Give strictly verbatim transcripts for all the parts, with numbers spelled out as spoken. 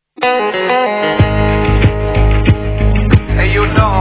Hey, you know.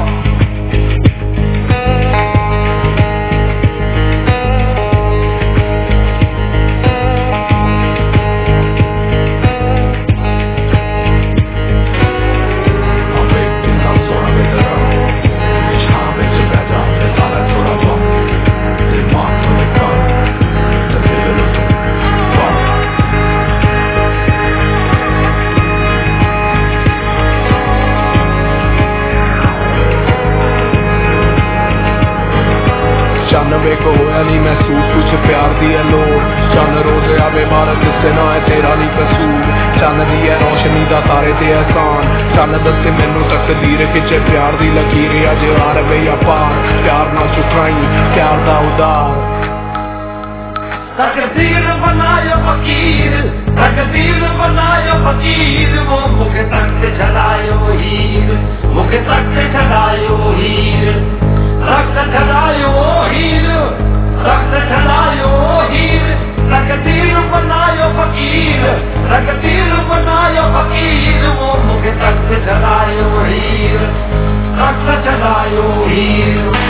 चन्नवे को होया नहीं महसूस कुछ प्यार दी है लोड़ चन्न रोज आवे भारत जिससे ना है तेरा नहीं कसूर चन्न दी है रोशनी दा तारे ते एहसान चन्न दसे मैनू तकदीर खिचे प्यार दी लकीर अज आ रवे या पार प्यार ना चुकाई प्यार दा उदार तकदीर बनायो फकीर तकदीर बनायो फकीर वो मुझे तक चलायो हीर मुझे तक चलायो हीर रक्त चलायो हीर रक्त चलायो हीर तकदीर बनायो फकीर तकदीर बनायो फकीर वो मुझे तक चलायो हीर रक्त चलायो हीर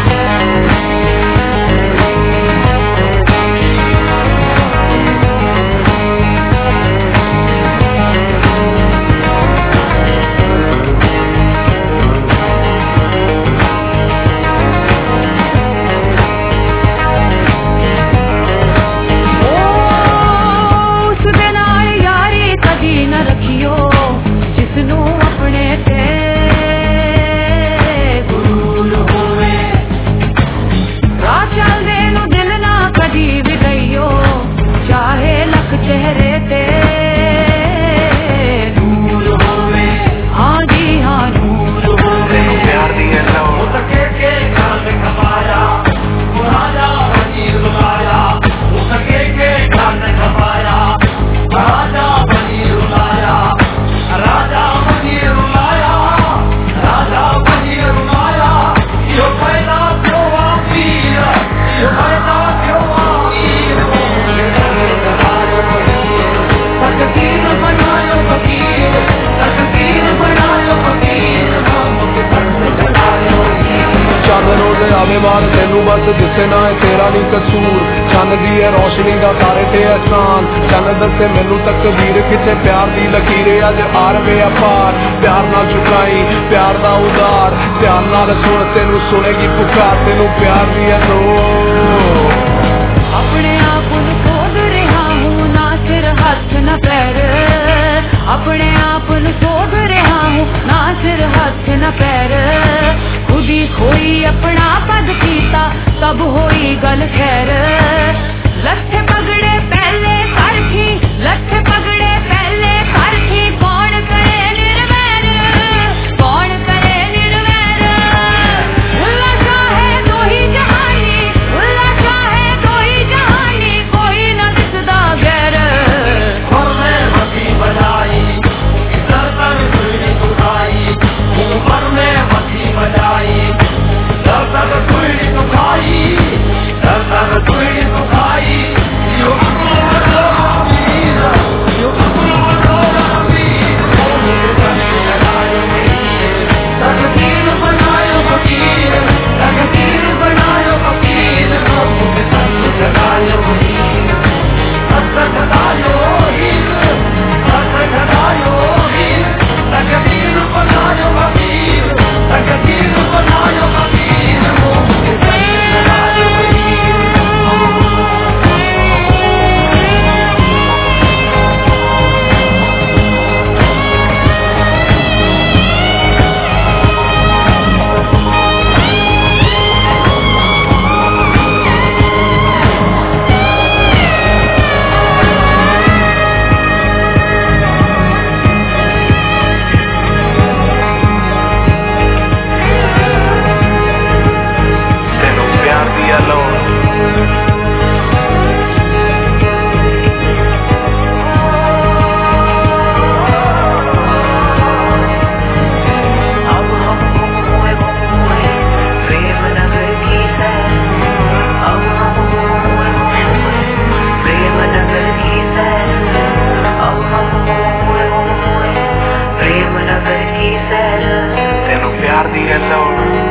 तेनू बस जिसे ना है तेरा नहीं कसूर चन्न दी है रोशनी दा तारे ते एहसान चन्न दसे मैनू तकदीर खिचे प्यार दी लकीर अज आ रवे अपार प्यार ना चुकाई प्यार दा उदार प्यार नाल सुन तेनू सुनेगी पुकार तेनू प्यार दी है लो अपने आप नू खोद रहा हूँ ना सिर हाथ न पैर अपने आप नू खोद रहा हूँ ना सिर हाथ न पैर खुदी खोई अपना पद कीता तब होई गल खैर लठ पगड़े पहले करखी लठ पगड़े पहले करखी कौन करे निर्वैर कौन करे निर्वैर उल्ला चाहे दो ही जहानी उल्ला चाहे दो ही जहानी कोई न दिसदा गैर में मती बजाई सर पर सुई उठाई ऊपर में मती बजाई सर पर सुई उठाई सर पर सुई प्यार दी है लोड़।